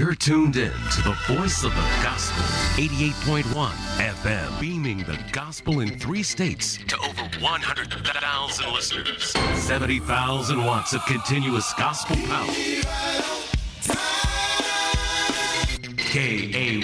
You're tuned in to the voice of the gospel, 88.1 FM, beaming the gospel in 3 states to over 100,000 listeners. 70,000 watts of continuous gospel power. KAYT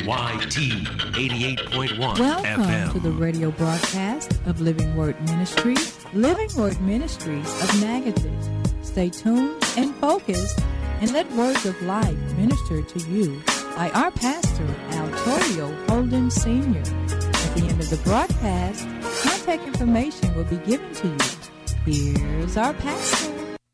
88.1 Welcome FM. to the radio broadcast of Living Word Ministries, Living Word Ministries of Natchitoches. Stay tuned and focused and let words of life minister to you by our pastor, Altorio Holden Sr. At the end of the broadcast, contact information will be given to you. Here's our pastor.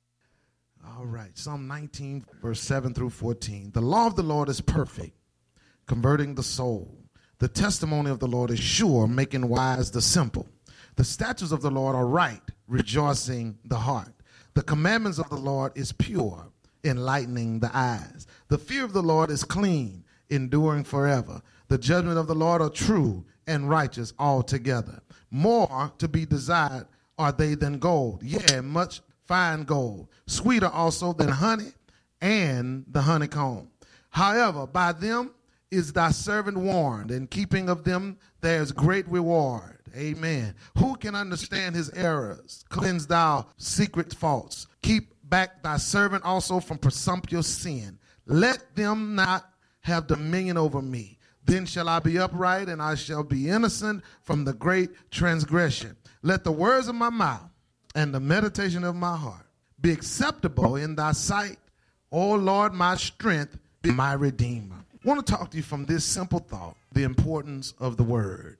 All right, Psalm 19, verse 7 through 14. The law of the Lord is perfect, converting the soul. The testimony of the Lord is sure, making wise the simple. The statutes of the Lord are right, rejoicing the heart. The commandments of the Lord is pure, enlightening the eyes. The fear of the Lord is clean, enduring forever. The judgment of the Lord are true and righteous altogether. More to be desired are they than gold, yea, much fine gold, sweeter also than honey and the honeycomb. However, by them is thy servant warned, in keeping of them there is great reward. Amen. Who can understand his errors? Cleanse thou secret faults. Keep back thy servant also from presumptuous sin. Let them not have dominion over me. Then shall I be upright, and I shall be innocent from the great transgression. Let the words of my mouth and the meditation of my heart be acceptable in thy sight, O Lord, my strength, and my redeemer. I want to talk to you from this simple thought, the importance of the word.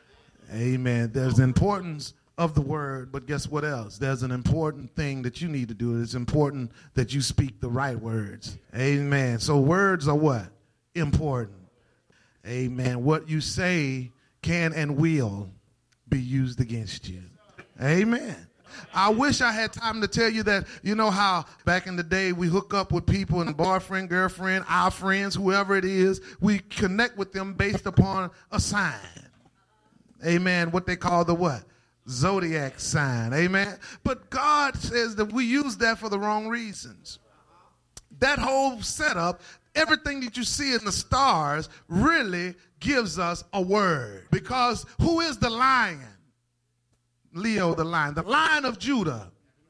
Amen. There's the importance of the word, but guess what else? There's an important thing that you need to do. It's important that you speak the right words. Amen. So words are what? Important. Amen. What you say can and will be used against you. Amen. I wish I had time to tell you that, you know how back in the day we hook up with people and boyfriend, girlfriend, our friends, whoever it is, we connect with them based upon a sign. Amen. What they call the what? Zodiac sign. Amen. But God says that we use that for the wrong reasons. That whole setup, everything that you see in the stars really gives us a word. Because who is the lion? Leo the Lion of Judah,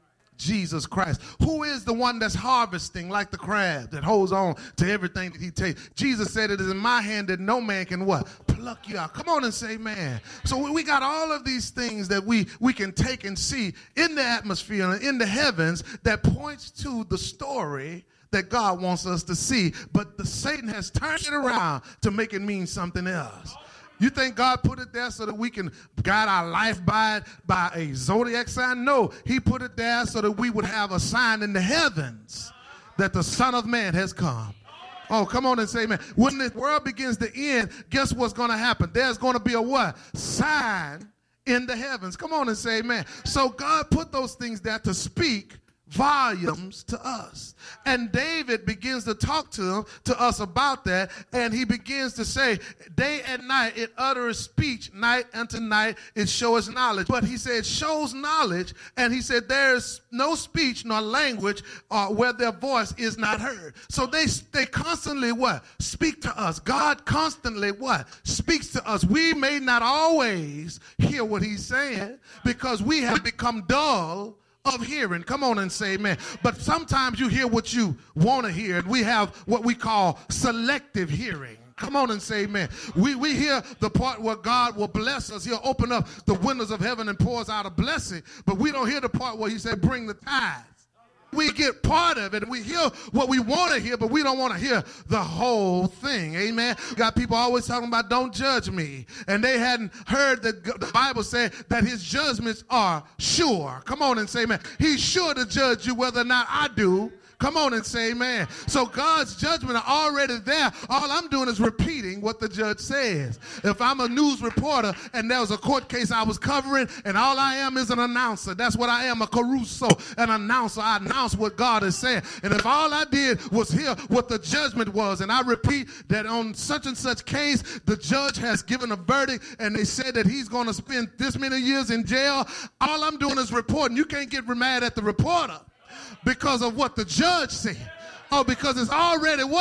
Jesus Christ. Who is the one that's harvesting like the crab that holds on to everything that he takes? Jesus said it is in my hand that no man can what? Pluck you out. Come on and say man. So we got all of these things that we can take and see in the atmosphere and in the heavens that points to the story that God wants us to see. But Satan has turned it around to make it mean something else. You think God put it there so that we can guide our life by a zodiac sign? No, he put it there so that we would have a sign in the heavens that the Son of Man has come. Oh, come on and say amen. When the world begins to end, guess what's going to happen? There's going to be a what? Sign in the heavens. Come on and say amen. So God put those things there to speak volumes to us. And David begins to talk to us about that, and he begins to say, day and night it uttereth speech, night unto night it showeth knowledge. But he said shows knowledge, and he said there is no speech nor language where their voice is not heard. So they constantly what? Speak to us. God constantly what? Speaks to us. We may not always hear what he's saying because we have become dull of hearing. Come on and say amen. But sometimes you hear what you want to hear, and we have what we call selective hearing. Come on and say amen. We hear the part where God will bless us. He'll open up the windows of heaven and pours out a blessing, but we don't hear the part where he said bring the tithes. We get part of it, and we hear what we want to hear, but we don't want to hear the whole thing. Amen. Got people always talking about don't judge me, and they hadn't heard that the Bible said that his judgments are sure. Come on and say amen. He's sure to judge you whether or not I do. Come on and say amen. So God's judgment are already there. All I'm doing is repeating what the judge says. If I'm a news reporter and there was a court case I was covering and all I am is an announcer, that's what I am, a Caruso, an announcer. I announce what God is saying. And if all I did was hear what the judgment was, and I repeat that on such and such case, the judge has given a verdict and they said that he's going to spend this many years in jail, all I'm doing is reporting. You can't get mad at the reporter because of what the judge said. Oh, because it's already what?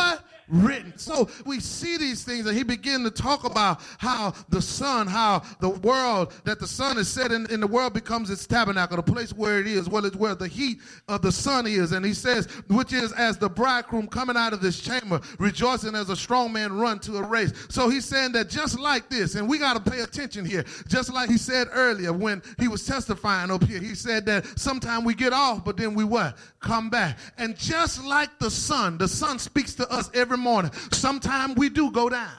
written. So we see these things, and he began to talk about how the sun, how the world, that the sun is set in the world becomes its tabernacle, the place where it is, well, it's where the heat of the sun is. And he says, which is as the bridegroom coming out of this chamber, rejoicing as a strong man run to a race. So he's saying that just like this, and we got to pay attention here, just like he said earlier when he was testifying up here, he said that sometime we get off, but then we what? Come back. And just like the sun speaks to us every morning. Sometimes we do go down,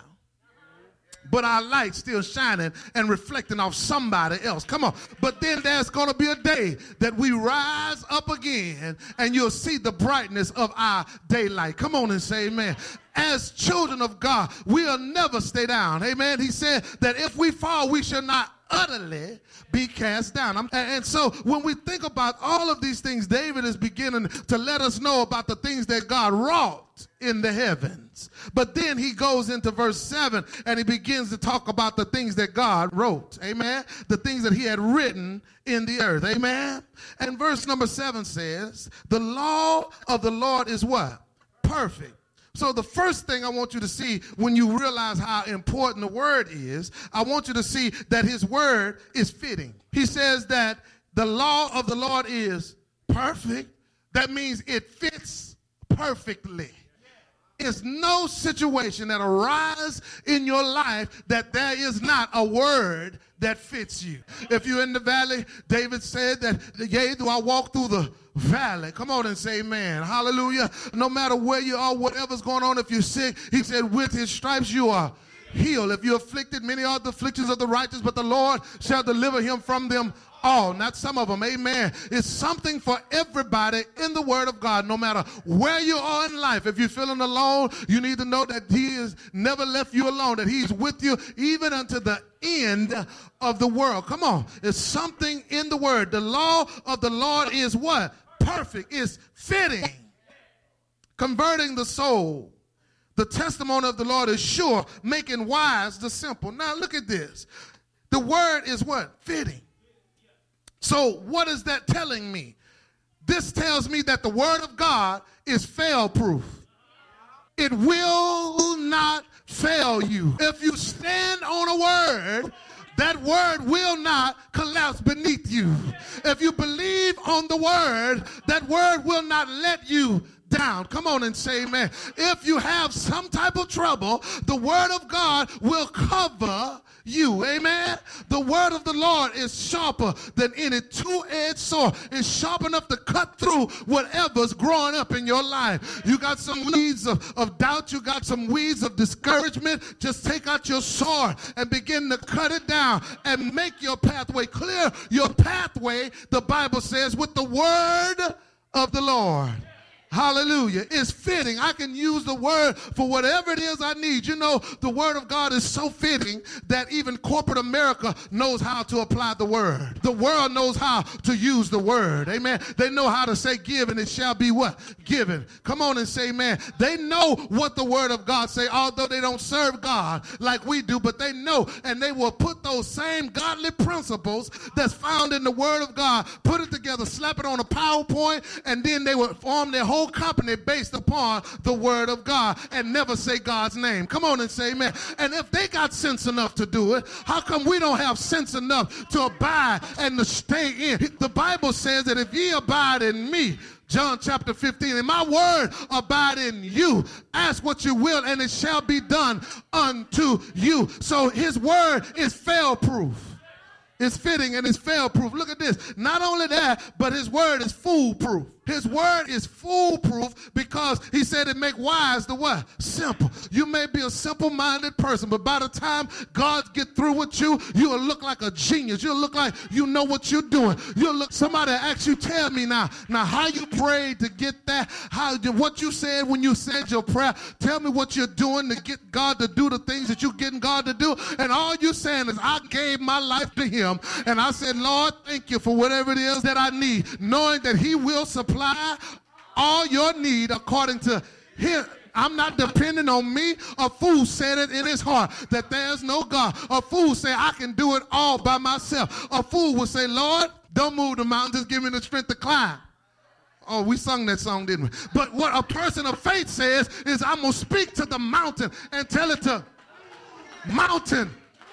but our light's still shining and reflecting off somebody else. Come on. But then there's going to be a day that we rise up again, and you'll see the brightness of our daylight. Come on and say amen. As children of God, we'll never stay down. Amen. He said that if we fall, we shall not utterly be cast down. And so when we think about all of these things, David is beginning to let us know about the things that God wrought in the heavens. But then he goes into verse 7 and he begins to talk about the things that God wrote. Amen. The things that he had written in the earth. Amen. And verse number 7 says, the law of the Lord is what? Perfect. So the first thing I want you to see when you realize how important the word is, I want you to see that his word is fitting. He says that the law of the Lord is perfect. That means it fits perfectly. There's no situation that arises in your life that there is not a word that fits you. If you're in the valley, David said that, yea, do I walk through the valley. Come on and say amen. Hallelujah. No matter where you are, whatever's going on, if you're sick, he said, with his stripes you are healed. If you're afflicted, many are the afflictions of the righteous, but the Lord shall deliver him from them all, not some of them. Amen. It's something for everybody in the word of God, no matter where you are in life. If you're feeling alone, you need to know that he has never left you alone, that he's with you even unto the end of the world. Come on. It's something in the word. The law of the Lord is what? Perfect. It's fitting. Converting the soul. The testimony of the Lord is sure, making wise the simple. Now look at this. The word is what? Fitting. So what is that telling me? This tells me that the word of God is fail-proof. It will not fail you. If you stand on a word, that word will not collapse beneath you. If you believe on the word, that word will not let you down. Come on and say amen. If you have some type of trouble, the word of God will cover you. Amen. The word of the Lord is sharper than any two-edged sword. It's sharp enough to cut through whatever's growing up in your life. You got some weeds of doubt. You got some weeds of discouragement. Just take out your sword and begin to cut it down and make your pathway clear. Your pathway, the Bible says, with the word of the Lord. Hallelujah. It's fitting. I can use the word for whatever it is I need. You know, the word of God is so fitting that even corporate America knows how to apply the word. The world knows how to use the word. Amen. They know how to say give and it shall be what? Given. Come on and say amen. They know what the word of God say, although they don't serve God like we do, but they know, and they will put those same godly principles that's found in the word of God, put it together, slap it on a PowerPoint, and then they will form their whole company based upon the word of God and never say God's name. Come on and say amen. And if they got sense enough to do it, how come we don't have sense enough to abide and to stay in? The Bible says that if ye abide in me, John chapter 15, and my word abide in you. Ask what you will, and it shall be done unto you. So his word is fail-proof. It's fitting and it's fail-proof. Look at this. Not only that, but his word is foolproof. His word is foolproof because he said it make wise the what? Simple. You may be a simple-minded person, but by the time God get through with you, you'll look like a genius. You'll look like you know what you're doing. You'll look, somebody asks you, tell me now how you prayed to get that, what you said when you said your prayer. Tell me what you're doing to get God to do the things that you're getting God to do. And all you're saying is, I gave my life to him, and I said, Lord, thank you for whatever it is that I need, knowing that he will supply all your need according to him. I'm not depending on me. A fool said it in his heart that there's no God. A fool say I can do it all by myself. A fool will say, Lord, don't move the mountain, just give me the strength to climb. Oh, we sung that song, didn't we? But what a person of faith says is, I'm going to speak to the mountain and tell it to mountain.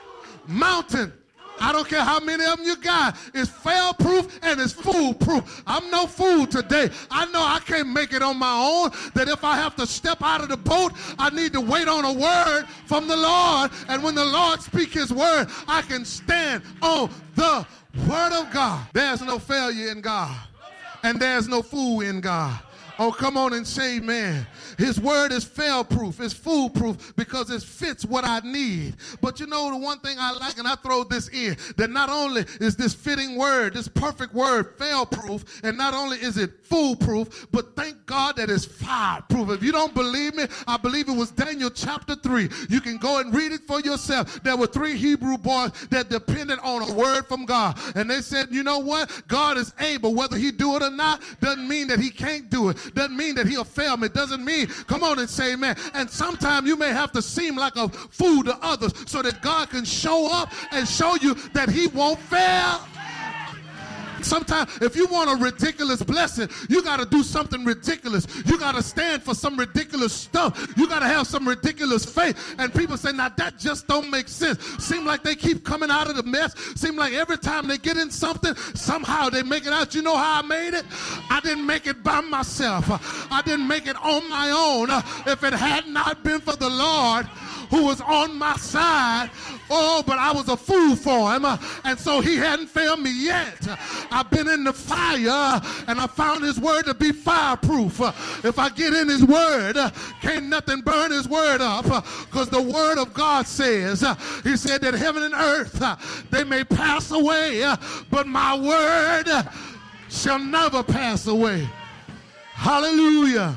I don't care how many of them you got. It's fail-proof and it's fool-proof. I'm no fool today. I know I can't make it on my own, that if I have to step out of the boat, I need to wait on a word from the Lord. And when the Lord speaks his word, I can stand on the word of God. There's no failure in God, and there's no fool in God. Oh, come on and say amen. His word is fail-proof, it's foolproof, because it fits what I need. But you know the one thing I like, and I throw this in, that not only is this fitting word, this perfect word, fail-proof, and not only is it foolproof, but thank God that it's fire-proof. If you don't believe me, I believe it was Daniel chapter 3. You can go and read it for yourself. There were 3 Hebrew boys that depended on a word from God. And they said, you know what? God is able. Whether he do it or not doesn't mean that he can't do it. Doesn't mean that he'll fail me. Doesn't mean, come on and say amen. And sometimes you may have to seem like a fool to others so that God can show up and show you that he won't fail. Sometimes if you want a ridiculous blessing, you got to do something ridiculous. You got to stand for some ridiculous stuff. You got to have some ridiculous faith. And people say, now that just don't make sense. Seem like they keep coming out of the mess. Seem like every time they get in something, somehow they make it out. You know how I made it? I didn't make it by myself. I didn't make it on my own. If it had not been for the Lord who was on my side, oh, but I was a fool for him, and so he hadn't failed me yet. I've been in the fire, and I found his word to be fireproof. If I get in his word, can't nothing burn his word up, because the word of God says, he said that heaven and earth, they may pass away, but my word shall never pass away. Hallelujah.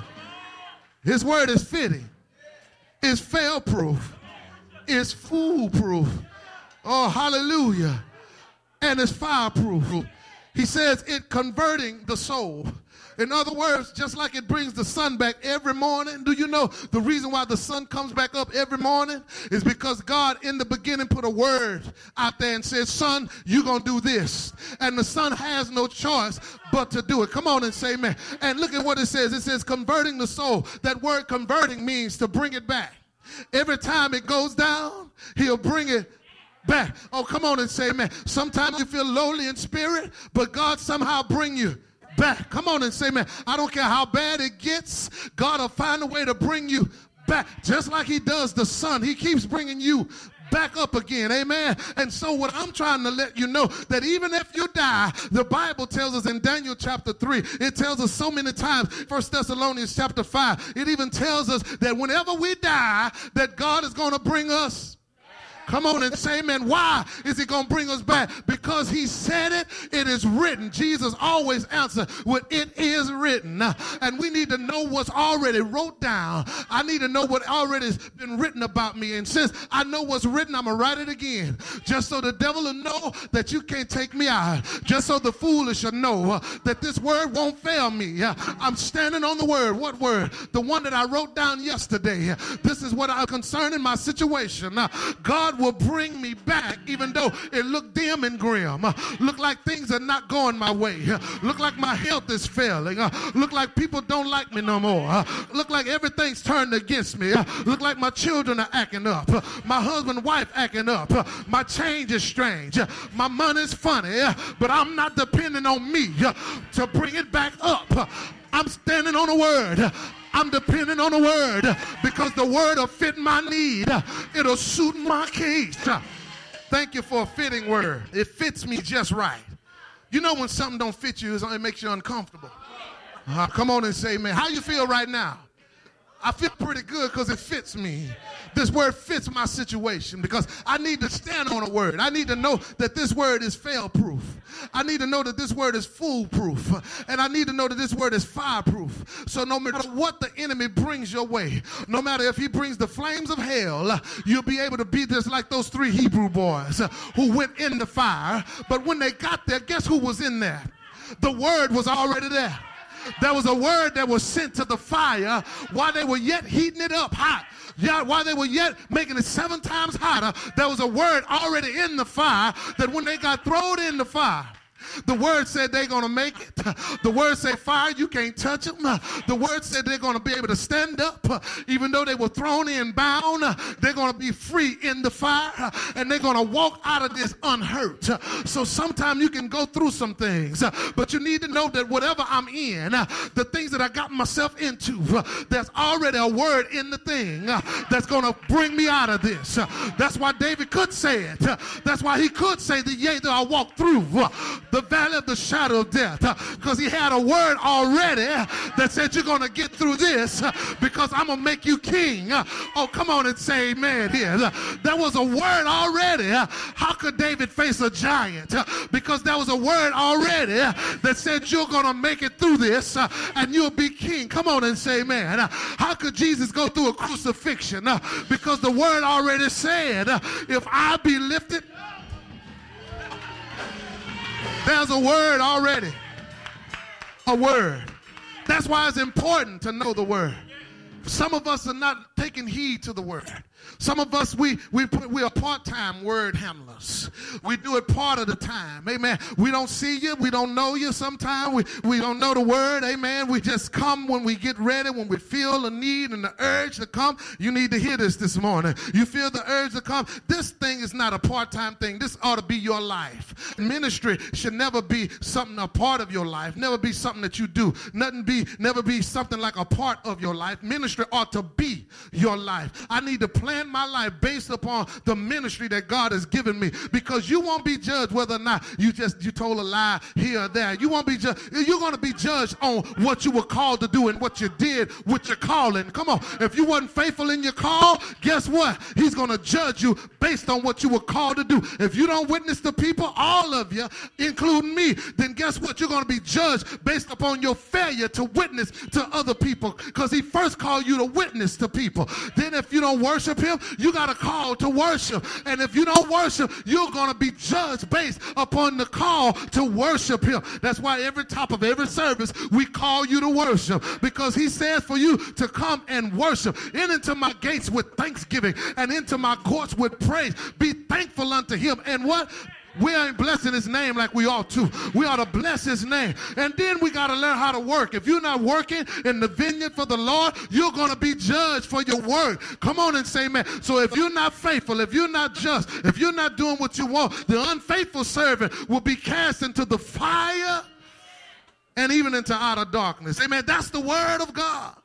His word is fitting. It's fail-proof. It's foolproof. Oh, hallelujah. And it's fireproof. He says it converting the soul. In other words, just like it brings the sun back every morning. Do you know the reason why the sun comes back up every morning is because God in the beginning put a word out there and said, son, you're going to do this. And the son has no choice but to do it. Come on and say amen. And look at what it says. It says converting the soul. That word converting means to bring it back. Every time it goes down, he'll bring it back. Oh, come on and say amen. Sometimes you feel lowly in spirit, but God somehow bring you back. Come on and say amen. I don't care how bad it gets, God will find a way to bring you back. Just like he does the sun, he keeps bringing you back up again. Amen. And so what I'm trying to let you know, that even if you die, the Bible tells us in Daniel chapter 3, it tells us so many times, 1 Thessalonians chapter 5, it even tells us that whenever we die, that God is going to bring us. Come on and say amen. Why is he going to bring us back? Because he said it. It is written. Jesus always answered with it is written. And we need to know what's already wrote down. I need to know what already has been written about me. And since I know what's written, I'm going to write it again. Just so the devil will know that you can't take me out. Just so the foolish will know that this word won't fail me. I'm standing on the word. What word? The one that I wrote down yesterday. This is what I'm concerning my situation. God will bring me back even though it looked dim and grim. Look like things are not going my way. Look like my health is failing. Look like people don't like me no more. Look like everything's turned against me. Look like my children are acting up. My husband and wife acting up. My change is strange. My money's funny, but I'm not depending on me to bring it back up. I'm standing on a word. I'm depending on the word because the word will fit my need. It'll suit my case. Thank you for a fitting word. It fits me just right. You know when something don't fit you, it makes you uncomfortable. Come on and say, man, how you feel right now? I feel pretty good because it fits me. This word fits my situation because I need to stand on a word. I need to know that this word is fail-proof. I need to know that this word is foolproof. And I need to know that this word is fireproof. So no matter what the enemy brings your way, no matter if he brings the flames of hell, you'll be able to be just like those 3 Hebrew boys who went in the fire. But when they got there, guess who was in there? The word was already there. There was a word that was sent to the fire while they were yet heating it up hot. Yeah, while they were yet making it 7 times hotter, there was a word already in the fire that when they got thrown in the fire, The word said they're going to make it. The word said fire, you can't touch them. The word said they're going to be able to stand up. Even though they were thrown in bound, they're going to be free in the fire, and they're going to walk out of this unhurt. So sometimes you can go through some things, but you need to know that whatever I'm in, the things that I got myself into, there's already a word in the thing that's going to bring me out of this. That's why David could say it. That's why he could say that, yea, though I walk through the valley of the shadow of death, because he had a word already that said, you're going to get through this because I'm going to make you king. Oh, come on and say amen here. There was a word already. How could David face a giant? Because there was a word already that said, you're going to make it through this and you'll be king. Come on and say amen. How could Jesus go through a crucifixion? Because the word already said, if I be lifted, there's a word already. A word. That's why it's important to know the word. Some of us are not taking heed to the word. Some of us, we are part-time word handlers. We do it part of the time. Amen. We don't see you. We don't know you sometimes. We don't know the word. Amen. We just come when we get ready, when we feel the need and the urge to come. You need to hear this morning. You feel the urge to come. This thing is not a part-time thing. This ought to be your life. Ministry should never be something a part of your life. Never be something that you do. Never be something like a part of your life. Ministry ought to be your life. I need to plan my life based upon the ministry that God has given me, because you won't be judged whether or not you told a lie here or there. You won't be judged. You're going to be judged on what you were called to do and what you did with your calling. Come on. If you wasn't faithful in your call, guess what? He's going to judge you based on what you were called to do. If you don't witness to people, all of you, including me, then guess what? You're going to be judged based upon your failure to witness to other people, because he first called you to witness to people. Then if you don't worship him, you got a call to worship. And if you don't worship, you're going to be judged based upon the call to worship him. That's why every top of every service, we call you to worship, because he says for you to come and worship. In into my gates with thanksgiving and into my courts with praise. Be thankful unto him. And what? We ain't blessing his name like we ought to. We ought to bless his name. And then we got to learn how to work. If you're not working in the vineyard for the Lord, you're going to be judged for your work. Come on and say amen. So if you're not faithful, if you're not just, if you're not doing what you want, the unfaithful servant will be cast into the fire and even into outer darkness. Amen. That's the word of God.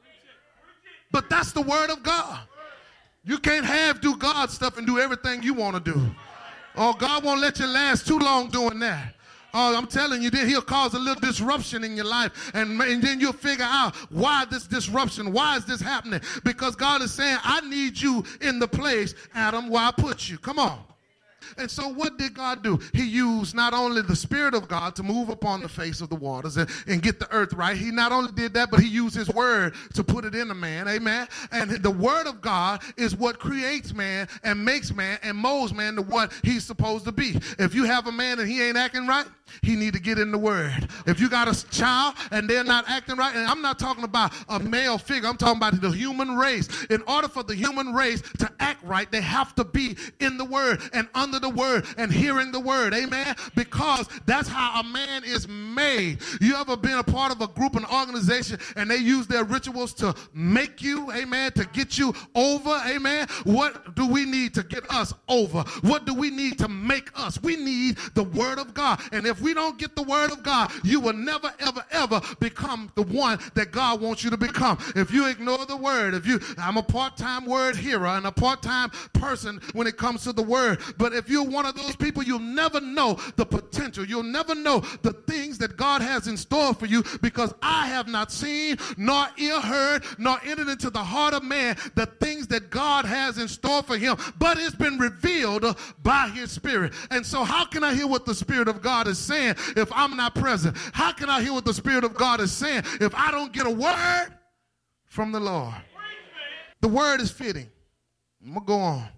But that's the word of God. You can't do God stuff and do everything you want to do. Oh, God won't let you last too long doing that. Oh, I'm telling you, then he'll cause a little disruption in your life, and then you'll figure out why this disruption, why is this happening? Because God is saying, I need you in the place, Adam, where I put you. Come on. And so what did God do? He used not only the Spirit of God to move upon the face of the waters and get the earth right. He not only did that, but he used his word to put it in a man. Amen. And the word of God is what creates man and makes man and molds man to what he's supposed to be. If you have a man and he ain't acting right, he need to get in the word. If you got a child and they're not acting right, and I'm not talking about a male figure, I'm talking about the human race. In order for the human race to act right, they have to be in the word and under the word and hearing the word. Amen. Because that's how a man is made. You ever been a part of a group, an organization, and they use their rituals to make you, amen, to get you over, amen? What do we need to get us over? What do we need to make us? We need the word of God. And if we don't get the word of God, you will never, ever, ever become the one that God wants you to become. If you ignore the word, I'm a part-time word hearer and a part-time person when it comes to the word. But if you're one of those people, you'll never know the potential. You'll never know the things that God has in store for you, because I have not seen, nor ear heard, nor entered into the heart of man the things that God has in store for him. But it's been revealed by his Spirit. And so how can I hear what the Spirit of God is saying if I'm not present? How can I hear what the Spirit of God is saying if I don't get a word from the Lord? The word is fitting. I'm going to go on.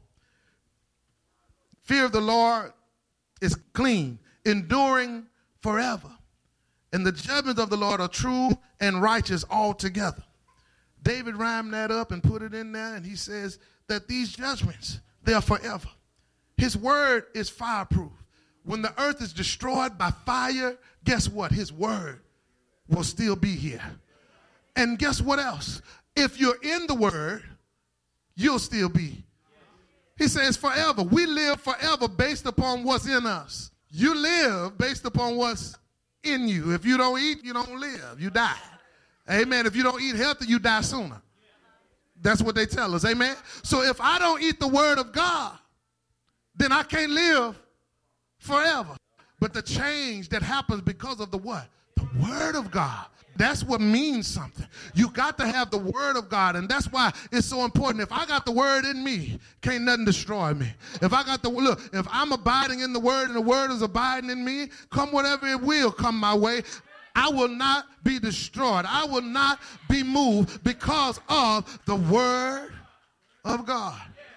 Fear of the Lord is clean, enduring forever. And the judgments of the Lord are true and righteous altogether. David rhymed that up and put it in there, and he says that these judgments, they are forever. His word is fireproof. When the earth is destroyed by fire, guess what? His word will still be here. And guess what else? If you're in the word, you'll still be. He says forever. We live forever based upon what's in us. You live based upon what's in you. If you don't eat, you don't live. You die. Amen. If you don't eat healthy, you die sooner. That's what they tell us. Amen. So if I don't eat the word of God, then I can't live forever. But the change that happens because of the what? The word of God. That's what means something. You got to have the word of God, and that's why it's so important. If I got the word in me, can't nothing destroy me. If I got if I'm abiding in the word and the word is abiding in me, come whatever it will come my way, I will not be destroyed. I will not be moved because of the word of God.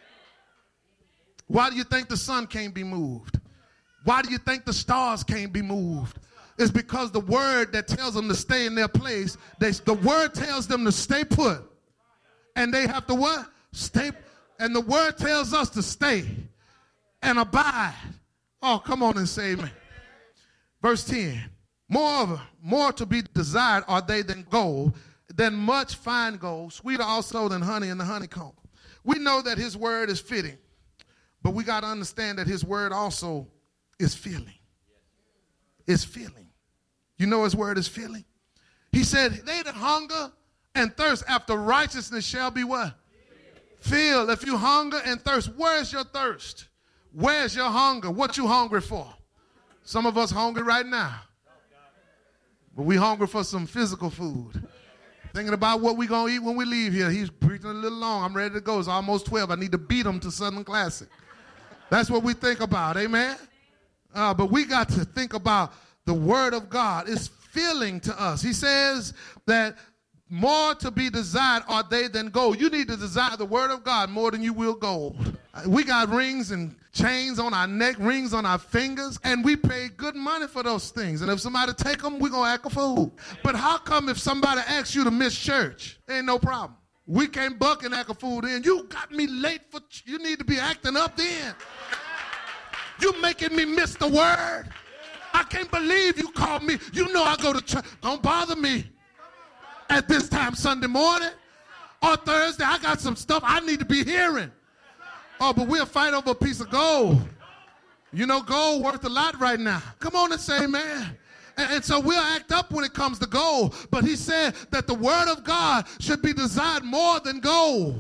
Why do you think the sun can't be moved? Why do you think the stars can't be moved? It's because the word that tells them to stay in their place, the word tells them to stay put. And they have to what? Stay. And the word tells us to stay and abide. Oh, come on and say amen. Verse 10. Moreover, more to be desired are they than gold, than much fine gold, sweeter also than honey in the honeycomb. We know that his word is fitting, but we got to understand that his word also is filling. It's filling. You know his word is filling? He said, they that hunger and thirst after righteousness shall be what? Filled. If you hunger and thirst, where's your thirst? Where's your hunger? What you hungry for? Some of us hungry right now. But we hungry for some physical food. Thinking about what we going to eat when we leave here. He's preaching a little long. I'm ready to go. It's almost 12. I need to beat him to Southern Classic. That's what we think about. Amen? But we got to think about the word of God. It's filling to us. He says that more to be desired are they than gold. You need to desire the word of God more than you will gold. We got rings and chains on our neck, rings on our fingers, and we pay good money for those things. And if somebody take them, we're going to act a fool. But how come if somebody asks you to miss church, ain't no problem? We can't buck and act a fool then. You got me late for you need to be acting up then. You making me miss the word. I can't believe you called me. You know I go to church. Don't bother me at this time Sunday morning or Thursday. I got some stuff I need to be hearing. Oh, but we'll fight over a piece of gold. You know, gold worth a lot right now. Come on and say amen. And so we'll act up when it comes to gold. But he said that the word of God should be desired more than gold.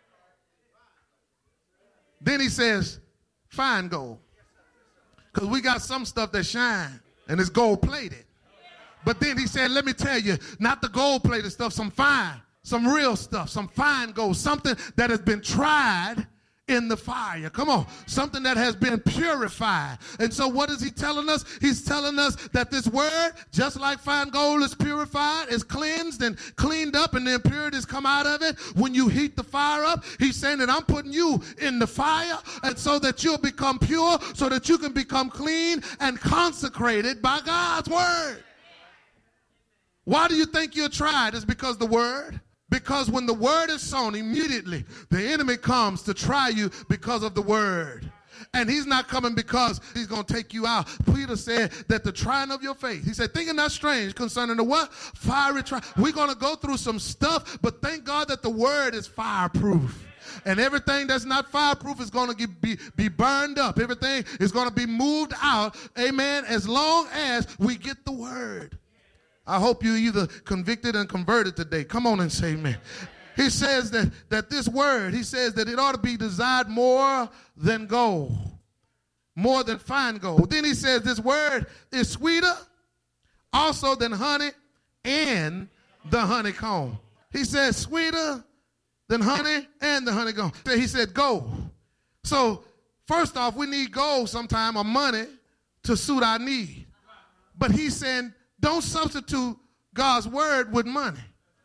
Then he says, fine gold. Because we got some stuff that shine and it's gold plated. But then he said, let me tell you, not the gold plated stuff, some fine, some real stuff, some fine gold, something that has been tried in the fire. Come on, something that has been purified. And so what is he telling us? He's telling us that this word, just like fine gold is purified, is cleansed and cleaned up, and the impurities come out of it when you heat the fire up. He's saying that I'm putting you in the fire, and so that you'll become pure, so that you can become clean and consecrated by God's word. Why do you think you're tried? It's because the word. Because when the word is sown, immediately the enemy comes to try you because of the word. And he's not coming because he's going to take you out. Peter said that the trying of your faith, he said, thinking not strange concerning the what? Fiery trial. We're going to go through some stuff, but thank God that the word is fireproof. And everything that's not fireproof is going to be burned up. Everything is going to be moved out, amen, as long as we get the word. I hope you either convicted and converted today. Come on and say amen. He says that this word, he says that it ought to be desired more than gold, more than fine gold. Then he says this word is sweeter also than honey and the honeycomb. He says sweeter than honey and the honeycomb. He said gold. So first off, we need gold sometime or money to suit our need. But he's saying, don't substitute God's word with money,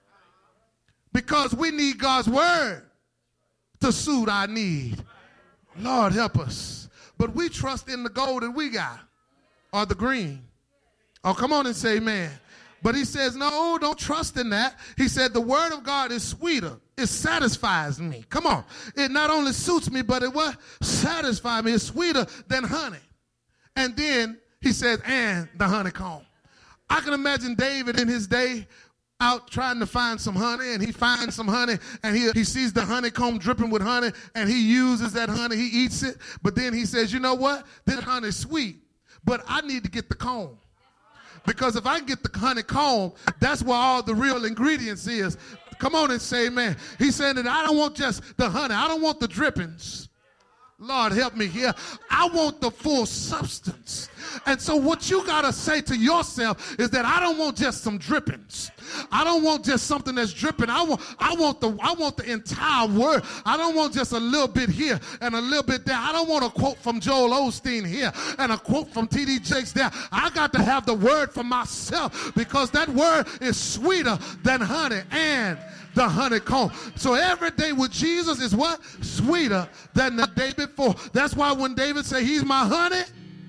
because we need God's word to suit our need. Lord, help us. But we trust in the gold that we got, or the green. Oh, come on and say amen. But he says, no, don't trust in that. He said the word of God is sweeter. It satisfies me. Come on. It not only suits me, but it what? Satisfies me. It's sweeter than honey. And then he says, and the honeycomb. I can imagine David in his day out trying to find some honey, and he finds some honey, and he sees the honeycomb dripping with honey, and he uses that honey, he eats it, but then he says, you know what? This honey's sweet, but I need to get the comb. Because if I get the honeycomb, that's where all the real ingredients is. Come on and say amen. He's saying that I don't want just the honey. I don't want the drippings. Lord, help me here. I want the full substance. And so what you got to say to yourself is that I don't want just some drippings. I don't want just something that's dripping. I want the entire word. I don't want just a little bit here and a little bit there. I don't want a quote from Joel Osteen here and a quote from T.D. Jakes there. I got to have the word for myself, because that word is sweeter than honey and the honeycomb. So every day with Jesus is what? Sweeter than the day before. That's why when David said, he's my honey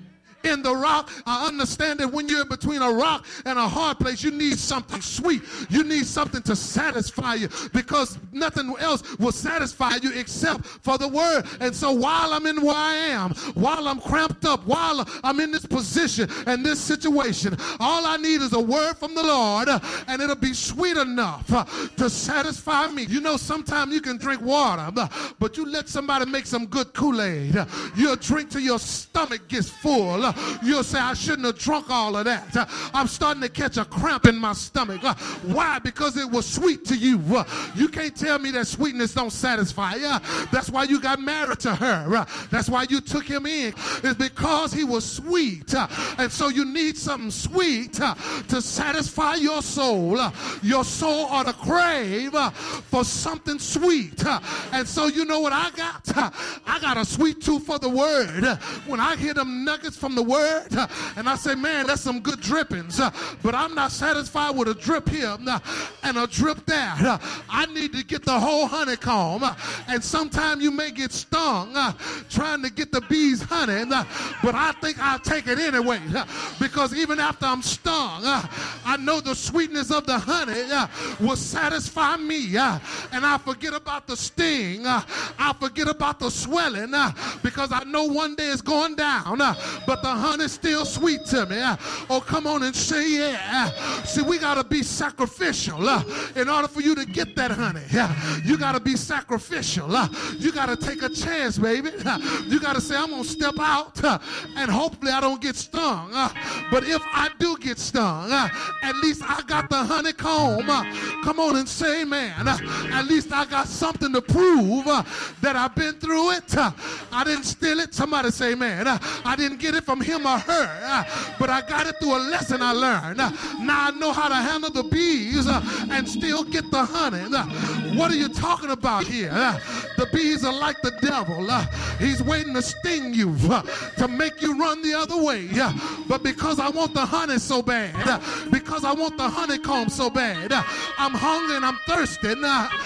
in the rock, I understand that when you're in between a rock and a hard place, you need something sweet. You need something to satisfy you, because nothing else will satisfy you except for the word. And so while I'm in where I am, while I'm cramped up, while I'm in this position and this situation, all I need is a word from the Lord, and it'll be sweet enough to satisfy me. You know, sometimes you can drink water, but you let somebody make some good Kool-Aid, you'll drink till your stomach gets full. You'll say, I shouldn't have drunk all of that. I'm starting to catch a cramp in my stomach. Why? Because it was sweet to you. You can't tell me that sweetness don't satisfy. That's why you got married to her. That's why you took him in. It's because he was sweet. And so you need something sweet to satisfy your soul. Your soul ought to crave for something sweet. And so you know what I got? I got a sweet tooth for the word. When I hear them nuggets from the word, and I say, man, that's some good drippings, but I'm not satisfied with a drip here and a drip there. I need to get the whole honeycomb. And sometimes you may get stung trying to get the bee's honey, but I think I'll take it anyway, because even after I'm stung, I know the sweetness of the honey will satisfy me, and I forget about the sting. I forget about the swelling, because I know one day it's going down, but the honey's still sweet to me. Oh, come on and say yeah. See, we got to be sacrificial in order for you to get that honey. You got to be sacrificial. You got to take a chance, baby. You got to say, I'm going to step out and hopefully I don't get stung. But if I do get stung, at least I got the honeycomb. Come on and say amen. At least I got something to prove that I've been through it. I didn't steal it. Somebody say amen. I didn't get it from him or her, but I got it through a lesson I learned. Now I know how to handle the bees and still get the honey. What are you talking about here? The bees are like the devil. He's waiting to sting you, to make you run the other way. But because I want the honey so bad, because I want the honeycomb so bad, I'm hungry and I'm thirsty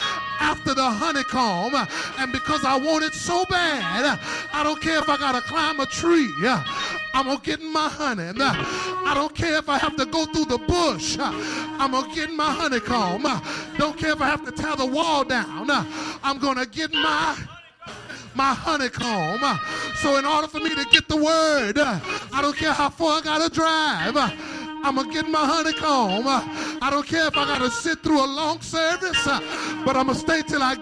after the honeycomb, and because I want it so bad, I don't care if I gotta climb a tree, I'm gonna get in my honey. I don't care if I have to go through the bush, I'm gonna get in my honeycomb. Don't care if I have to tear the wall down, I'm gonna get my honeycomb. So in order for me to get the word, I don't care how far I gotta drive, I'm going to get my honeycomb. I don't care if I got to sit through a long service, but I'm going to stay till I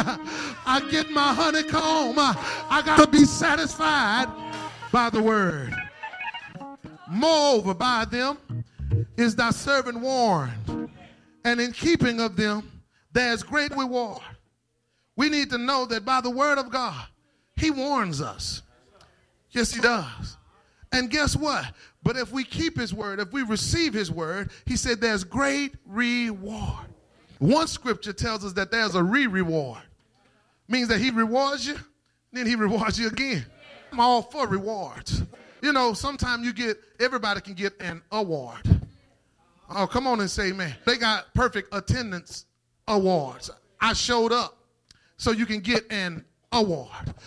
get my honeycomb. I got to be satisfied by the word. Moreover, by them is thy servant warned, and in keeping of them there's great reward. We need to know that by the word of God, he warns us. Yes, he does. And guess what? But if we keep his word, if we receive his word, he said there's great reward. One scripture tells us that there's a reward. Means that he rewards you, then he rewards you again. I'm all for rewards. You know, sometimes everybody can get an award. Oh, come on and say amen. They got perfect attendance awards. I showed up, so you can get an award.